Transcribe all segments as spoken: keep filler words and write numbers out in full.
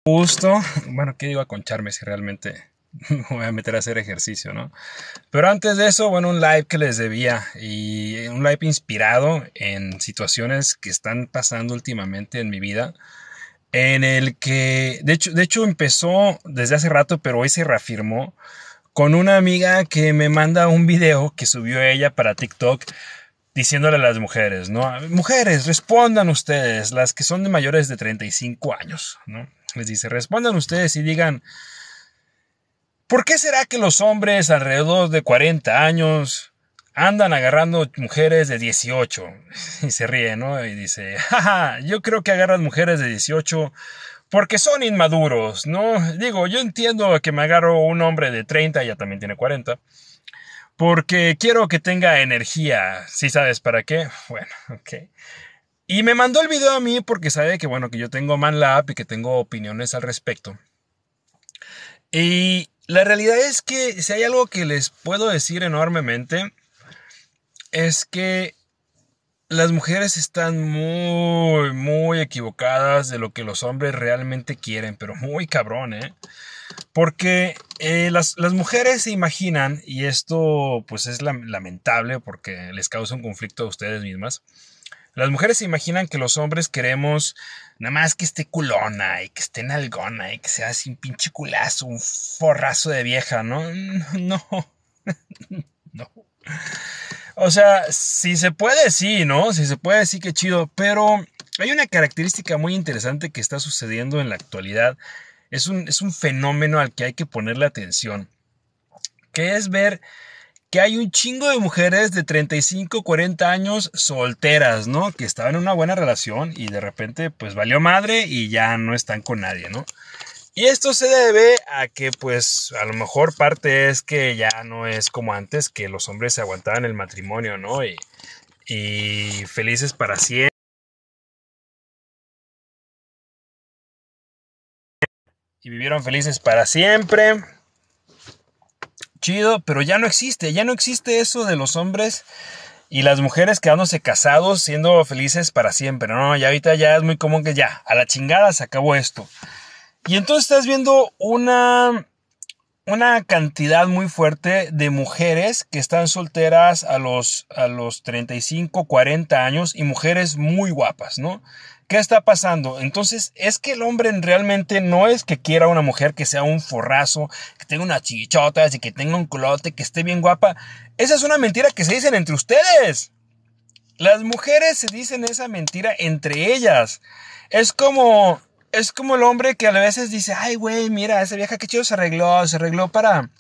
Gusto. Bueno, ¿qué digo a concharme si realmente me voy a meter a hacer ejercicio, ¿no? Pero antes de eso, bueno, un live que les debía y un live inspirado en situaciones que están pasando últimamente en mi vida, en el que, de hecho, de hecho empezó desde hace rato, pero hoy se reafirmó con una amiga que me manda un video que subió ella para TikTok diciéndole a las mujeres, ¿no? Mujeres, respondan ustedes, las que son de mayores de treinta y cinco años, ¿no? Les dice, respondan ustedes y digan, ¿por qué será que los hombres alrededor de cuarenta años andan agarrando mujeres de dieciocho? Y se ríe, ¿no? Y dice, jaja, yo creo que agarran mujeres de dieciocho porque son inmaduros, ¿no? Digo, yo entiendo que me agarro un hombre de treinta, ya también tiene cuarenta, porque quiero que tenga energía. ¿Sí sabes para qué? Bueno, ok. Y me mandó el video a mí porque sabe que, bueno, que yo tengo ManLab y que tengo opiniones al respecto. Y la realidad es que si hay algo que les puedo decir enormemente, es que las mujeres están muy, muy equivocadas de lo que los hombres realmente quieren, pero muy cabrón, ¿eh? Porque eh, las, las mujeres se imaginan, y esto pues es lamentable porque les causa un conflicto a ustedes mismas. Las mujeres se imaginan que los hombres queremos nada más que esté culona y que esté nalgona y que sea así un pinche culazo, un forrazo de vieja, ¿no? No, no. O sea, si se puede, sí, ¿no? Si se puede, sí, qué chido. Pero hay una característica muy interesante que está sucediendo en la actualidad. Es un, es un fenómeno al que hay que ponerle atención, que es ver que hay un chingo de mujeres de treinta y cinco, cuarenta años solteras, ¿no? Que estaban en una buena relación y de repente pues valió madre y ya no están con nadie, ¿no? Y esto se debe a que pues a lo mejor parte es que ya no es como antes, que los hombres se aguantaban el matrimonio, ¿no? Y, y felices para siempre. Y vivieron felices para siempre. Chido, pero ya no existe, ya no existe eso de los hombres y las mujeres quedándose casados, siendo felices para siempre, ¿no? Ya ahorita ya es muy común que ya, a la chingada se acabó esto. Y entonces estás viendo una, una cantidad muy fuerte de mujeres que están solteras a los, a los treinta y cinco, cuarenta años y mujeres muy guapas, ¿no? ¿Qué está pasando? Entonces, es que el hombre realmente no es que quiera una mujer que sea un forrazo, que tenga unas chichotas y que tenga un culote, que esté bien guapa. Esa es una mentira que se dicen entre ustedes. Las mujeres se dicen esa mentira entre ellas. Es como, es como el hombre que a veces dice, ay, güey, mira, esa vieja qué chido se arregló, se arregló para,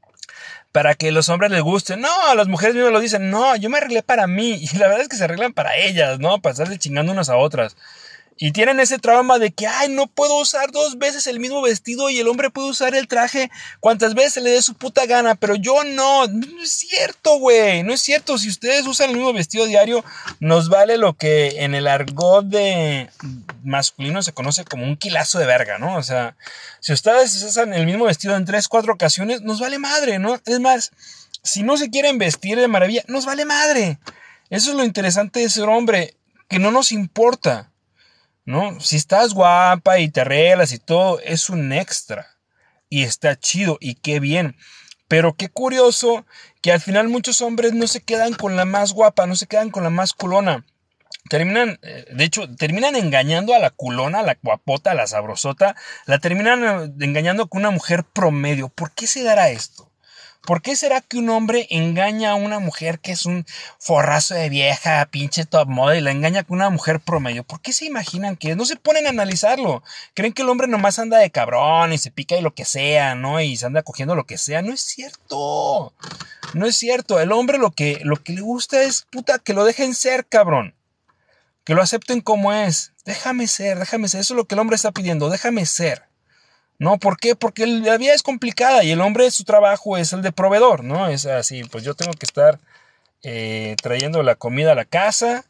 para que los hombres les gusten. No, las mujeres mismas lo dicen, no, yo me arreglé para mí. Y la verdad es que se arreglan para ellas, ¿no? Para estarse chingando unas a otras. Y tienen ese trauma de que, ay, no puedo usar dos veces el mismo vestido y el hombre puede usar el traje cuantas veces se le dé su puta gana, pero yo no. No es cierto, güey, no es cierto. Si ustedes usan el mismo vestido diario, nos vale lo que en el argot de masculino se conoce como un kilazo de verga, ¿no? O sea, si ustedes usan el mismo vestido en tres, cuatro ocasiones, nos vale madre, ¿no? Es más, si no se quieren vestir de maravilla, nos vale madre. Eso es lo interesante de ser hombre, que no nos importa, ¿no? Si estás guapa y te arreglas y todo, es un extra. Y está chido y qué bien. Pero qué curioso que al final muchos hombres no se quedan con la más guapa, no se quedan con la más culona. Terminan, de hecho, terminan engañando a la culona, a la guapota, a la sabrosota. La terminan engañando con una mujer promedio. ¿Por qué se dará esto? ¿Por qué será que un hombre engaña a una mujer que es un forrazo de vieja, pinche top model, y la engaña con una mujer promedio? ¿Por qué se imaginan que no se ponen a analizarlo? Creen que el hombre nomás anda de cabrón y se pica y lo que sea, ¿no? Y se anda cogiendo lo que sea. No es cierto. No es cierto. El hombre lo que, lo que le gusta es, puta, que lo dejen ser, cabrón. Que lo acepten como es. Déjame ser, déjame ser. Eso es lo que el hombre está pidiendo. Déjame ser. ¿No? ¿Por qué? Porque la vida es complicada y el hombre, su trabajo es el de proveedor, ¿no? Es así, pues yo tengo que estar eh, trayendo la comida a la casa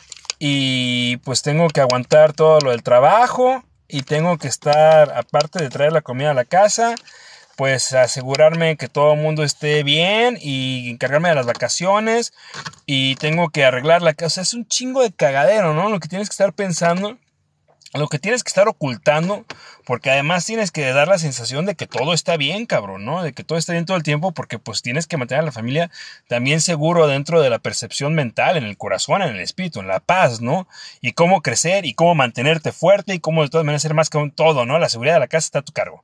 y pues tengo que aguantar todo lo del trabajo y tengo que estar, aparte de traer la comida a la casa, pues asegurarme que todo el mundo esté bien y encargarme de las vacaciones y tengo que arreglar la casa. O sea, es un chingo de cagadero, ¿no? Lo que tienes que estar pensando lo que tienes que estar ocultando, porque además tienes que dar la sensación de que todo está bien, cabrón, ¿no? De que todo está bien todo el tiempo, porque pues tienes que mantener a la familia también seguro dentro de la percepción mental, en el corazón, en el espíritu, en la paz, ¿no? Y cómo crecer y cómo mantenerte fuerte y cómo de todas maneras ser más que un todo, ¿no? La seguridad de la casa está a tu cargo.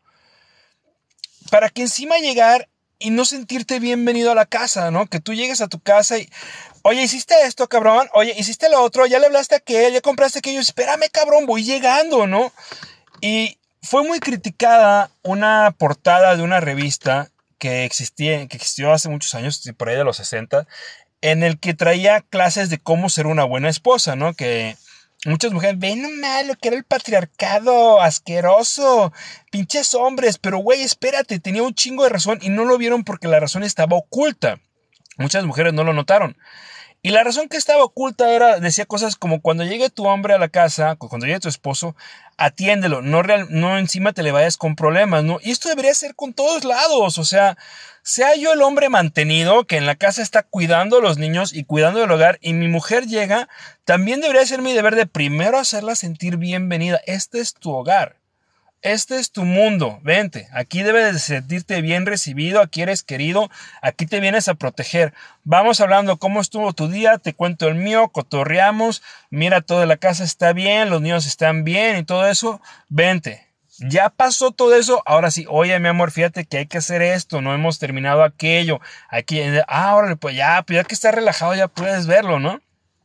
Para que encima llegar y no sentirte bienvenido a la casa, ¿no? Que tú llegues a tu casa y, oye, ¿hiciste esto, cabrón? Oye, ¿hiciste lo otro? ¿Ya le hablaste a aquel? ¿Ya compraste aquello? Espérame, cabrón, voy llegando, ¿no? Y fue muy criticada una portada de una revista que existía, que existió hace muchos años, por ahí de los sesenta, en el que traía clases de cómo ser una buena esposa, ¿no? Que muchas mujeres ven nomás lo que era el patriarcado asqueroso, pinches hombres, pero güey, espérate, tenía un chingo de razón y no lo vieron porque la razón estaba oculta. Muchas mujeres no lo notaron. Y la razón que estaba oculta era, decía cosas como cuando llegue tu hombre a la casa, cuando llegue tu esposo, atiéndelo, no, real, no encima te le vayas con problemas, ¿no? Y esto debería ser con todos lados, o sea, sea yo el hombre mantenido que en la casa está cuidando a los niños y cuidando del hogar y mi mujer llega, también debería ser mi deber de primero hacerla sentir bienvenida. Este es tu hogar. Este es tu mundo, vente, aquí debes de sentirte bien recibido, aquí eres querido, aquí te vienes a proteger. Vamos hablando cómo estuvo tu día, te cuento el mío, cotorreamos, mira, toda la casa está bien, los niños están bien y todo eso, vente. Ya pasó todo eso, ahora sí, oye mi amor, fíjate que hay que hacer esto, no hemos terminado aquello, aquí, ah, órale, pues ya, pues ya que estás relajado ya puedes verlo, ¿no?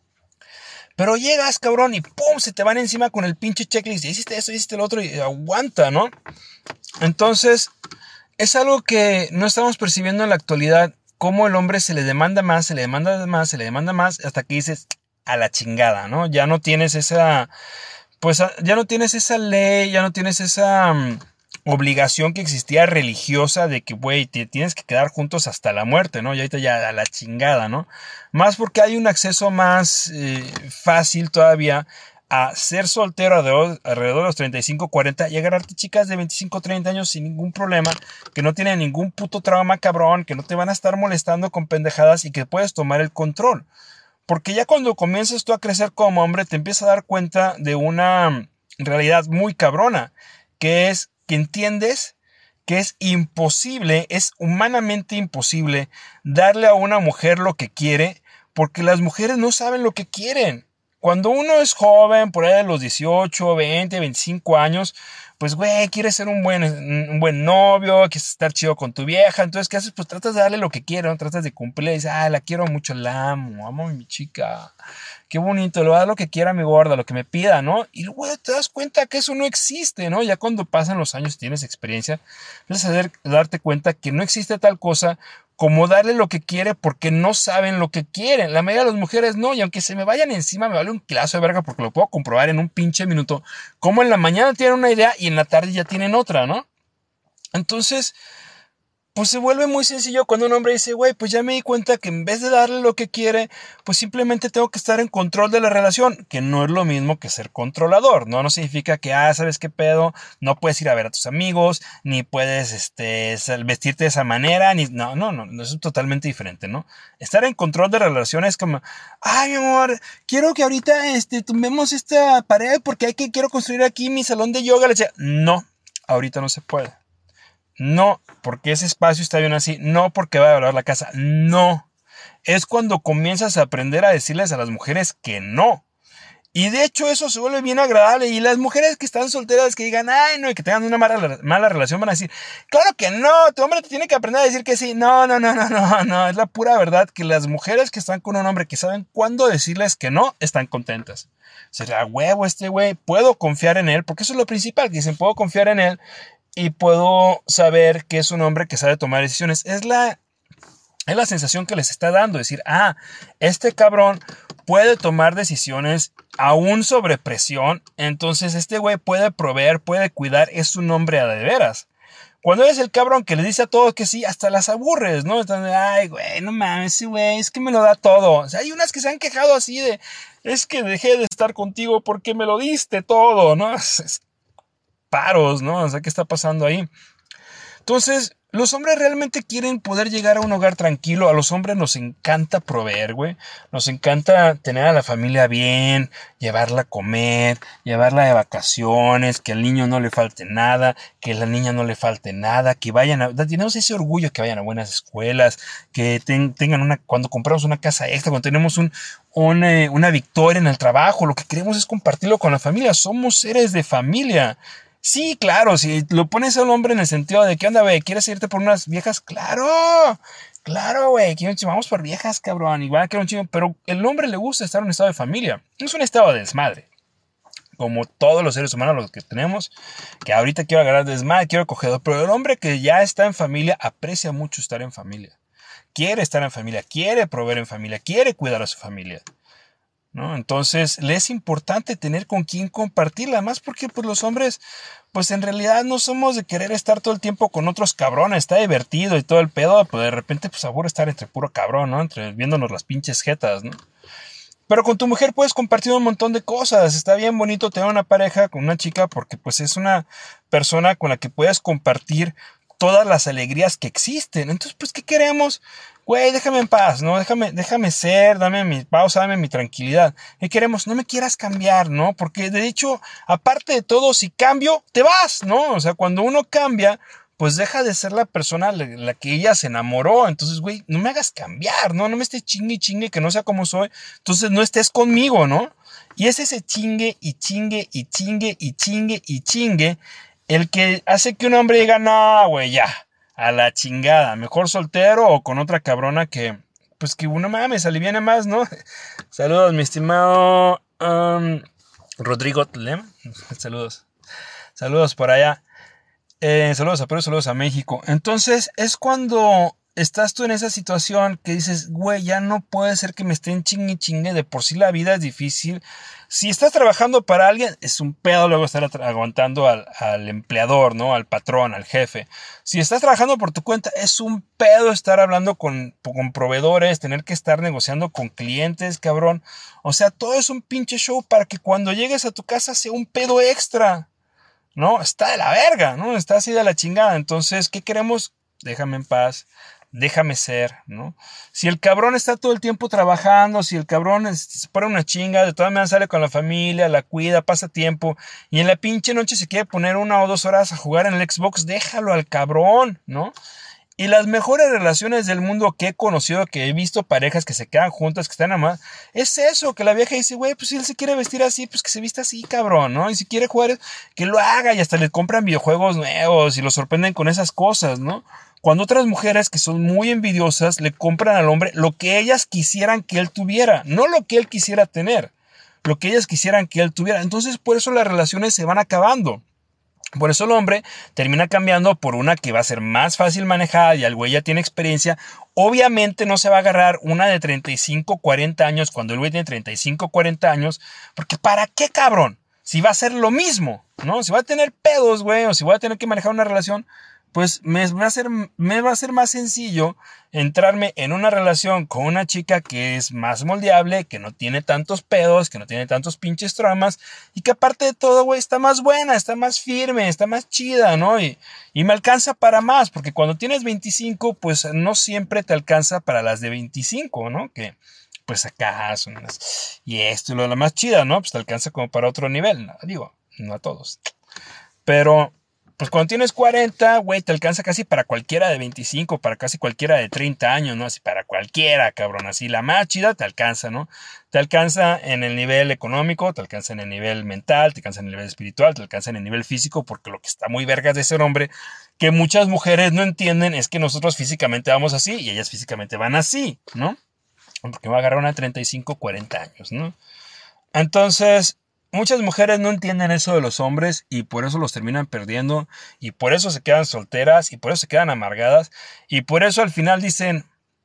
Pero llegas, cabrón, y pum, se te van encima con el pinche checklist. Hiciste eso, hiciste lo otro, y aguanta, ¿no? Entonces, es algo que no estamos percibiendo en la actualidad. Cómo el hombre se le demanda más, se le demanda más, se le demanda más, hasta que dices, a la chingada, ¿no? Ya no tienes esa, pues, ya no tienes esa ley, ya no tienes esa um, obligación que existía religiosa de que, güey, te tienes que quedar juntos hasta la muerte, ¿no? Y ahorita ya a la chingada, ¿no? Más porque hay un acceso más eh, fácil todavía a ser soltero alrededor, alrededor de los treinta y cinco, cuarenta y agarrarte chicas de veinticinco, treinta años sin ningún problema, que no tienen ningún puto trauma cabrón, que no te van a estar molestando con pendejadas y que puedes tomar el control. Porque ya cuando comienzas tú a crecer como hombre te empiezas a dar cuenta de una realidad muy cabrona, que es que entiendes que es imposible, es humanamente imposible darle a una mujer lo que quiere, porque las mujeres no saben lo que quieren. Cuando uno es joven, por ahí de los dieciocho, veinte, veinticinco años, pues güey, quieres ser un buen, un buen novio, quieres estar chido con tu vieja, entonces ¿qué haces? Pues tratas de darle lo que quiere, ¿no? Tratas de cumplirle, dices, ah, la quiero mucho, la amo, amo a mi chica, qué bonito, le voy a dar lo que quiera a mi gorda, lo que me pida, ¿no? Y luego te das cuenta que eso no existe, ¿no? Ya cuando pasan los años y tienes experiencia, empiezas a dar, darte cuenta que no existe tal cosa como darle lo que quiere porque no saben lo que quieren. La mayoría de las mujeres no, y aunque se me vayan encima me vale un kilazo de verga porque lo puedo comprobar en un pinche minuto, como en la mañana tienen una idea y en la tarde ya tienen otra, ¿no? Entonces, pues se vuelve muy sencillo cuando un hombre dice, güey, pues ya me di cuenta que en vez de darle lo que quiere, pues simplemente tengo que estar en control de la relación, que no es lo mismo que ser controlador, ¿no? No significa que, ah, ¿sabes qué pedo? No puedes ir a ver a tus amigos, ni puedes, este, vestirte de esa manera, ni, no, no, no, no, eso es totalmente diferente, ¿no? Estar en control de la relación es como, ay, mi amor, quiero que ahorita, este, tumbemos esta pared porque hay que, quiero construir aquí mi salón de yoga, le decía, no, ahorita no se puede. No, porque ese espacio está bien así. No, porque va a valorar la casa. No. Es cuando comienzas a aprender a decirles a las mujeres que no. Y de hecho eso se vuelve bien agradable. Y las mujeres que están solteras que digan, ay, no, y que tengan una mala, mala relación van a decir, claro que no, tu hombre te tiene que aprender a decir que sí. No, no, no, no, no, no. Es la pura verdad que las mujeres que están con un hombre que saben cuándo decirles que no, están contentas. Será huevo este güey, puedo confiar en él, porque eso es lo principal, que dicen, puedo confiar en él. Y puedo saber que es un hombre que sabe tomar decisiones. Es la, es la sensación que les está dando. Decir, ah, este cabrón puede tomar decisiones aún sobre presión. Entonces este güey puede proveer, puede cuidar. Es un hombre a de veras. Cuando eres el cabrón que le dice a todos que sí, hasta las aburres, ¿no? Están de, ay, güey, no mames, sí, güey, es que me lo da todo. O sea, hay unas que se han quejado así de, es que dejé de estar contigo porque me lo diste todo, ¿no? Es, es paros, ¿no? O sea, ¿qué está pasando ahí? Entonces, los hombres realmente quieren poder llegar a un hogar tranquilo. A los hombres nos encanta proveer, güey. Nos encanta tener a la familia bien, llevarla a comer, llevarla de vacaciones, que al niño no le falte nada, que a la niña no le falte nada, que vayan a... Tenemos ese orgullo que vayan a buenas escuelas, que ten, tengan una... Cuando compramos una casa extra, cuando tenemos un, un, eh, una victoria en el trabajo, lo que queremos es compartirlo con la familia. Somos seres de familia. Sí, claro, si lo pones al hombre en el sentido de que onda, güey, ¿quieres irte por unas viejas? ¡Claro! Claro, güey, vamos por viejas, cabrón, igual que un chingo, pero el hombre le gusta estar en un estado de familia, no es un estado de desmadre, como todos los seres humanos los que tenemos, que ahorita quiero agarrar desmadre, quiero coger, pero el hombre que ya está en familia aprecia mucho estar en familia, quiere estar en familia, quiere proveer en familia, quiere cuidar a su familia. ¿No? Entonces, le es importante tener con quién compartirla, más porque pues los hombres, pues en realidad no somos de querer estar todo el tiempo con otros cabrones, está divertido y todo el pedo, pues de repente pues aburre estar entre puro cabrón, ¿no? Entre viéndonos las pinches jetas, ¿no? Pero con tu mujer puedes compartir un montón de cosas, está bien bonito tener una pareja con una chica porque pues es una persona con la que puedes compartir todas las alegrías que existen. Entonces, pues, ¿qué queremos? Güey, déjame en paz, ¿no? Déjame, déjame ser, dame mi pausa, dame mi tranquilidad. ¿Qué queremos? No me quieras cambiar, ¿no? Porque, de hecho, aparte de todo, si cambio, te vas, ¿no? O sea, cuando uno cambia, pues deja de ser la persona la, la que ella se enamoró. Entonces, güey, no me hagas cambiar, ¿no? No me estés chingue y chingue que no sea como soy. Entonces, no estés conmigo, ¿no? Y es ese chingue y chingue y chingue y chingue y chingue el que hace que un hombre diga, no, güey, ya, a la chingada, mejor soltero o con otra cabrona que, pues que uno mames, aliviana más, ¿no? Saludos, mi estimado um, Rodrigo Tlem. Saludos. Saludos por allá. Eh, saludos a Perú, saludos a México. Entonces, es cuando estás tú en esa situación que dices, güey, ya no puede ser que me estén chingue chingue, de por sí la vida es difícil. Si estás trabajando para alguien, es un pedo luego estar aguantando al, al empleador, ¿no? Al patrón, al jefe. Si estás trabajando por tu cuenta, es un pedo estar hablando con, con proveedores, tener que estar negociando con clientes, cabrón. O sea, todo es un pinche show para que cuando llegues a tu casa sea un pedo extra. No, está de la verga, ¿no? Está así de la chingada. Entonces, ¿qué queremos? Déjame en paz. Déjame ser, ¿no? Si el cabrón está todo el tiempo trabajando, si el cabrón se pone una chinga, de todas maneras sale con la familia, la cuida, pasa tiempo, y en la pinche noche se quiere poner una o dos horas a jugar en el Xbox, déjalo al cabrón, ¿no? Y las mejores relaciones del mundo que he conocido, que he visto parejas que se quedan juntas, que están amadas, es eso, que la vieja dice, güey, pues si él se quiere vestir así, pues que se vista así, cabrón, ¿no? Y si quiere jugar, que lo haga, y hasta le compran videojuegos nuevos y lo sorprenden con esas cosas, ¿no? Cuando otras mujeres que son muy envidiosas le compran al hombre lo que ellas quisieran que él tuviera, no lo que él quisiera tener, lo que ellas quisieran que él tuviera. Entonces, por eso las relaciones se van acabando. Por eso el hombre termina cambiando por una que va a ser más fácil manejada y el güey ya tiene experiencia. Obviamente no se va a agarrar una de treinta y cinco, cuarenta años cuando el güey tiene treinta y cinco, cuarenta años. Porque ¿para qué, cabrón? Si va a ser lo mismo, ¿no? Si va a tener pedos, güey, o si voy a tener que manejar una relación, pues me va a ser, me va a ser más sencillo entrarme en una relación con una chica que es más moldeable, que no tiene tantos pedos, que no tiene tantos pinches traumas y que aparte de todo, güey, está más buena, está más firme, está más chida, ¿no? Y, y me alcanza para más, porque cuando tienes veinticinco, pues no siempre te alcanza para las de veinticinco, ¿no? Que pues acá son las... Y esto y lo de la más chida, ¿no? Pues te alcanza como para otro nivel, ¿no? Digo, no a todos. Pero... pues cuando tienes cuarenta, güey, te alcanza casi para cualquiera de veinticinco, para casi cualquiera de treinta años, ¿no? Así para cualquiera, cabrón, así la más chida te alcanza, ¿no? Te alcanza en el nivel económico, te alcanza en el nivel mental, te alcanza en el nivel espiritual, te alcanza en el nivel físico, porque lo que está muy vergas de ser hombre, que muchas mujeres no entienden, es que nosotros físicamente vamos así y ellas físicamente van así, ¿no? Porque va a agarrar una de treinta y cinco, cuarenta años, ¿no? Entonces... muchas mujeres no entienden eso de los hombres y por eso los terminan perdiendo y por eso se quedan solteras y por eso se quedan amargadas y por eso al final dicen,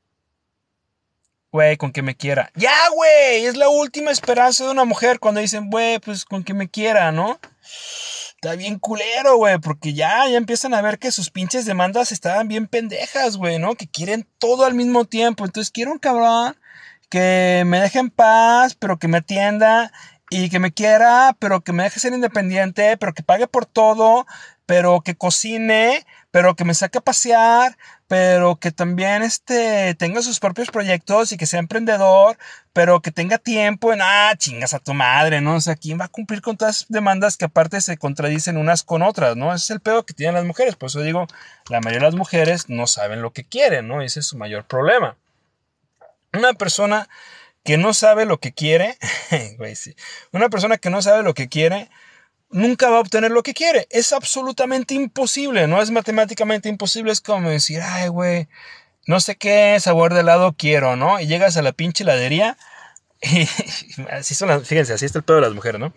güey, con que me quiera. Ya, güey, es la última esperanza de una mujer cuando dicen, güey, pues con que me quiera, ¿no? Está bien culero, güey, porque ya, ya empiezan a ver que sus pinches demandas estaban bien pendejas, güey, ¿no? Que quieren todo al mismo tiempo. Entonces quiero un cabrón que me deje en paz, pero que me atienda y que me quiera, pero que me deje ser independiente, pero que pague por todo, pero que cocine, pero que me saque a pasear, pero que también este, tenga sus propios proyectos y que sea emprendedor, pero que tenga tiempo en, ah, chingas a tu madre, ¿no? O sea, ¿quién va a cumplir con todas las demandas que aparte se contradicen unas con otras, ¿no? Ese es el pedo que tienen las mujeres. Por eso digo, la mayoría de las mujeres no saben lo que quieren, ¿no? Ese es su mayor problema. Una persona que no sabe lo que quiere, güey, sí. Una persona que no sabe lo que quiere, nunca va a obtener lo que quiere. Es absolutamente imposible, no es matemáticamente imposible. Es como decir, ay, güey, no sé qué sabor de helado quiero, ¿no? Y llegas a la pinche heladería y así son las, fíjense, así está el pedo de las mujeres, ¿no?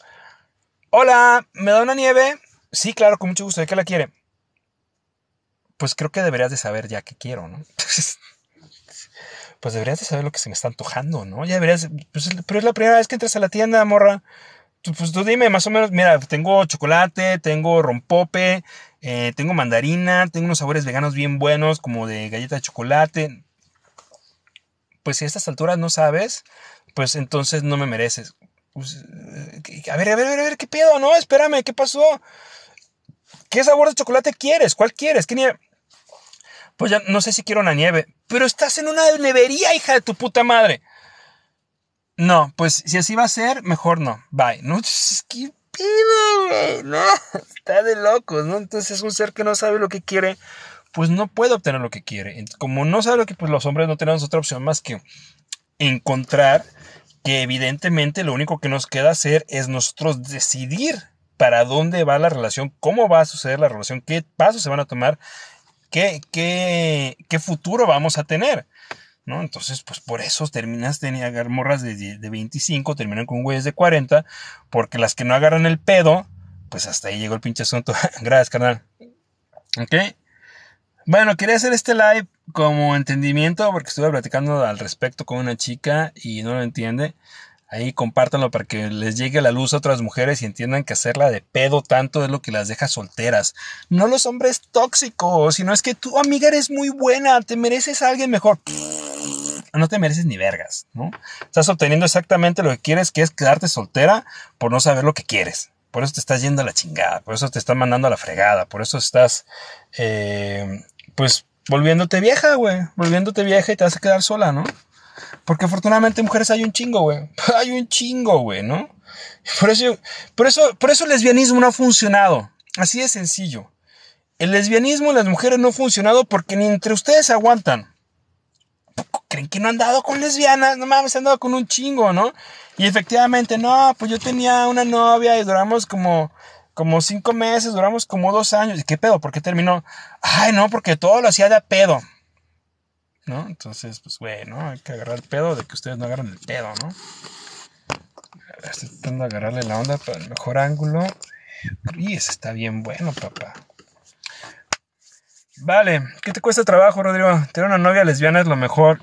Hola, ¿me da una nieve? Sí, claro, con mucho gusto. ¿De qué la quiere? Pues creo que deberías de saber ya qué quiero, ¿no? Pues deberías de saber lo que se me está antojando, ¿no? Ya deberías, pues, pero es la primera vez que entras a la tienda, morra. Pues tú dime más o menos, mira, tengo chocolate, tengo rompope, eh, tengo mandarina, tengo unos sabores veganos bien buenos, como de galleta de chocolate. Pues si a estas alturas no sabes, pues entonces no me mereces. Pues, a ver, a ver, a ver, a ver, ¿qué pedo? No, espérame, ¿qué pasó? ¿Qué sabor de chocolate quieres? ¿Cuál quieres? ¿Qué nieve? Pues ya no sé si quiero una nieve. Pero estás en una nevería, hija de tu puta madre. No, pues si así va a ser, mejor no. Bye. No, ¿qué pedo, güey? No, está de locos, ¿no? Entonces un ser que no sabe lo que quiere, pues no puede obtener lo que quiere. Como no sabe lo que, pues los hombres no tenemos otra opción más que encontrar que evidentemente lo único que nos queda hacer es nosotros decidir para dónde va la relación, cómo va a suceder la relación, qué pasos se van a tomar, qué, qué, qué futuro vamos a tener, ¿no? Entonces, pues por eso terminas de agarrar morras de, de veinticinco, terminan con güeyes de cuarenta, porque las que no agarran el pedo, pues hasta ahí llegó el pinche asunto. Gracias, carnal. ¿Ok? Bueno, quería hacer este live como entendimiento porque estuve platicando al respecto con una chica y no lo entiende. Ahí compártanlo para que les llegue a la luz a otras mujeres y entiendan que hacerla de pedo tanto es lo que las deja solteras. No los hombres tóxicos, sino es que tú, amiga, eres muy buena, te mereces a alguien mejor. No te mereces ni vergas, ¿no? Estás obteniendo exactamente lo que quieres, que es quedarte soltera por no saber lo que quieres. Por eso te estás yendo a la chingada, por eso te están mandando a la fregada, por eso estás, eh, pues, volviéndote vieja, güey. Volviéndote vieja y te vas a quedar sola, ¿no? Porque afortunadamente mujeres hay un chingo, güey. Hay un chingo, güey, ¿no? Por eso, por eso, por eso el lesbianismo no ha funcionado. Así de sencillo. El lesbianismo en las mujeres no ha funcionado porque ni entre ustedes se aguantan. ¿Creen que no han dado con lesbianas? No mames, han dado con un chingo, ¿no? Y efectivamente, no, pues yo tenía una novia y duramos como, como cinco meses, duramos como dos años. ¿Y qué pedo? ¿Por qué terminó? Ay, no, porque todo lo hacía de a pedo, ¿no? Entonces, pues, güey, ¿no? Hay que agarrar el pedo de que ustedes no agarran el pedo, ¿no? A ver, estoy tratando de agarrarle la onda para el mejor ángulo. Y ese está bien bueno, papá. Vale, ¿qué te cuesta trabajo, Rodrigo? ¿Tener una novia lesbiana es lo mejor?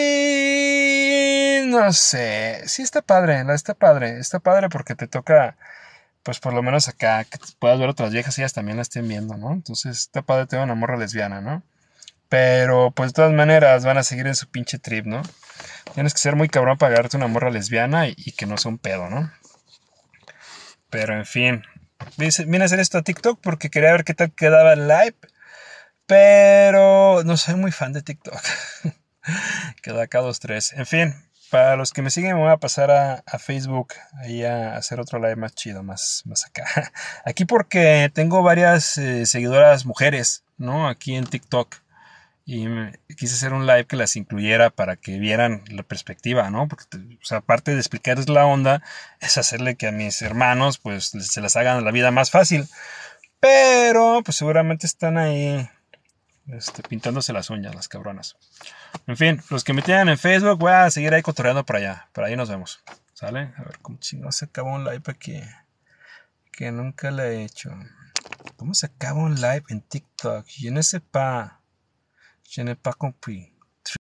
Sí, no sé. Sí está padre, la está padre. Está padre porque te toca, pues por lo menos acá, que puedas ver otras viejas y ellas también la estén viendo, ¿no? Entonces está padre tener una morra lesbiana, ¿no? Pero pues de todas maneras van a seguir en su pinche trip, ¿no? Tienes que ser muy cabrón para agarrarte una morra lesbiana y, y que no sea un pedo, ¿no? Pero en fin. Vine a hacer esto a TikTok porque quería ver qué tal quedaba el live. Pero no soy muy fan de TikTok. Quedó acá dos, tres. En fin, para los que me siguen me voy a pasar a, a Facebook. Ahí a hacer otro live más chido, más, más acá. Aquí porque tengo varias eh, seguidoras mujeres, ¿no? Aquí en TikTok. Y me, quise hacer un live que las incluyera para que vieran la perspectiva, ¿no? Porque, o sea, aparte de explicarles la onda, es hacerle que a mis hermanos, pues, se las hagan la vida más fácil. Pero, pues, seguramente están ahí Este, pintándose las uñas, las cabronas. En fin, los que me tienen en Facebook, voy a seguir ahí cotorreando por allá. Por ahí nos vemos. ¿Sale? A ver, ¿cómo chingados se acaba un live aquí? Que nunca lo he hecho. ¿Cómo se acaba un live en TikTok? Je ne sais pas. Je n'ai pas compris.